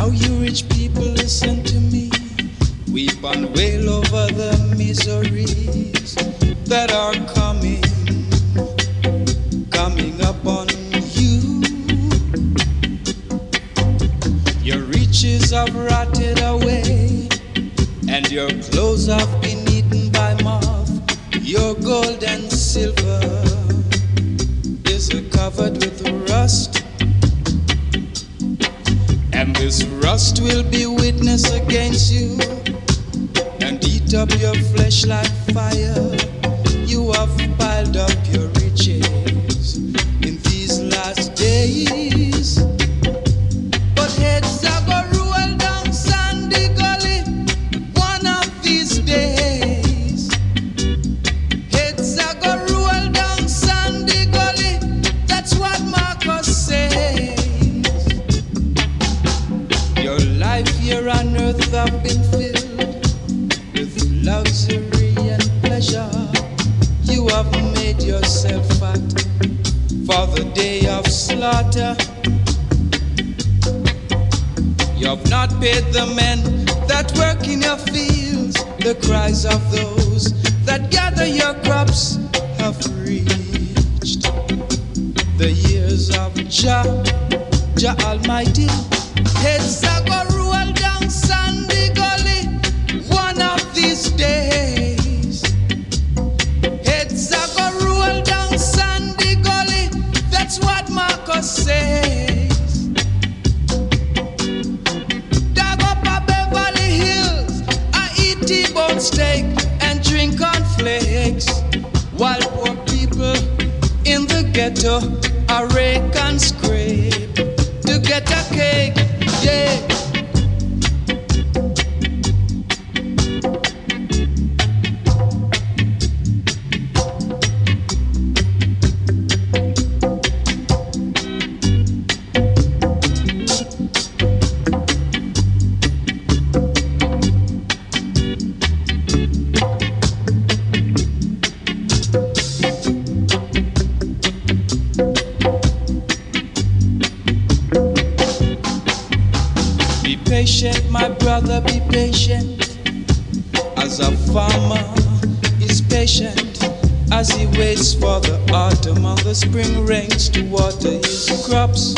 you rich people, listen to me. Weep and wail over the miseries that are coming upon you. Your riches have rotted away, and your clothes have been eaten by moth. Your gold and silver is covered with rust, and this rust will be witness against you and eat up your flesh like fire. You have piled up your riches in these last days, but heads are gonna roll down Sandy Gully one of these days. Heads are gonna roll down Sandy Gully, that's what Marcus says. Your life here on earth have been filled with luxury and pleasure. You have made yourself fat for the day of slaughter. You have not paid the men that work in your fields. The cries of those that gather your crops have reached the years of Jah Almighty. Heads are gonna roll down Sandy Gully one of these days. Heads are gonna roll down Sandy Gully, that's what Marcus says. Dug up a Beverly Hills, I eat T-bone steak and drink cornflakes, while poor people in the ghetto are rake and scrape to get a cake. Yeah. My brother, be patient, as a farmer is patient as he waits for the autumn and the spring rains to water his crops.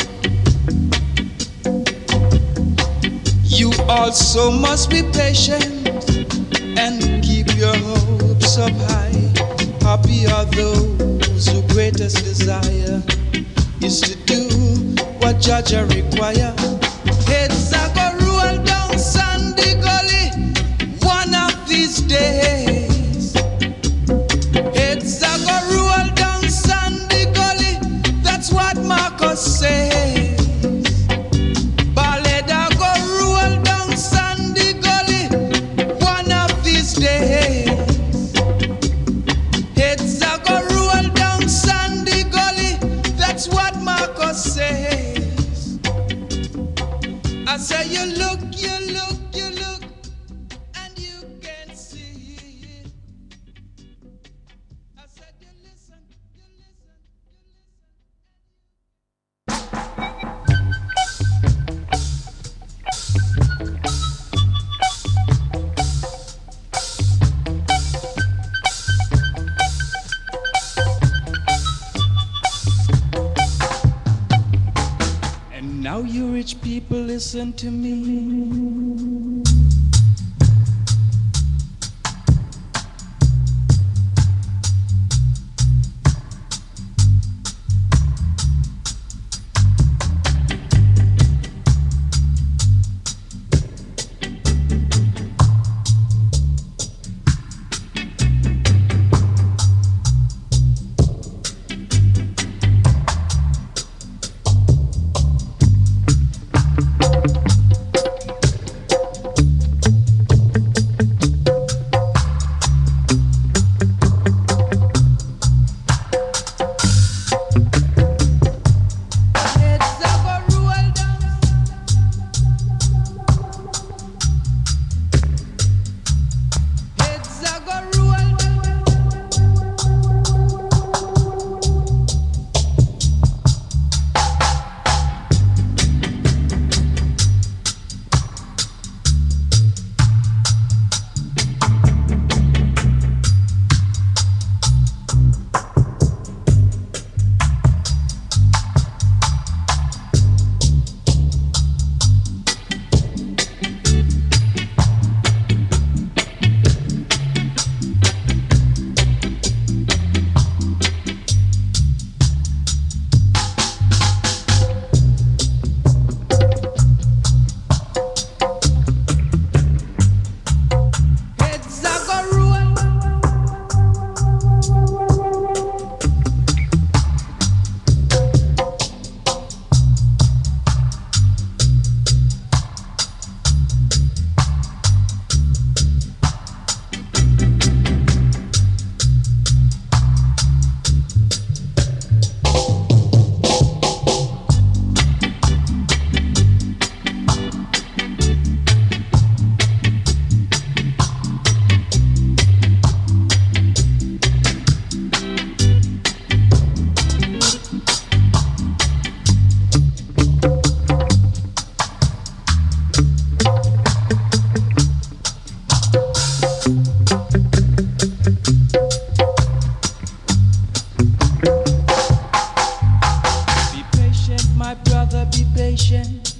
You also must be patient and keep your hopes up high. Happy are those whose greatest desire is to do what Jaja require. Heads are gonna roll down Sandy Gully one of these days. Heads are gonna roll down Sandy Gully, that's what Marcus says. Ballad are gonna roll down Sandy Gully one of these days. Heads are gonna roll down Sandy Gully, that's what Marcus says. I say you look, and you can't see it. I said you listen. And now you rich people, listen to me. attention.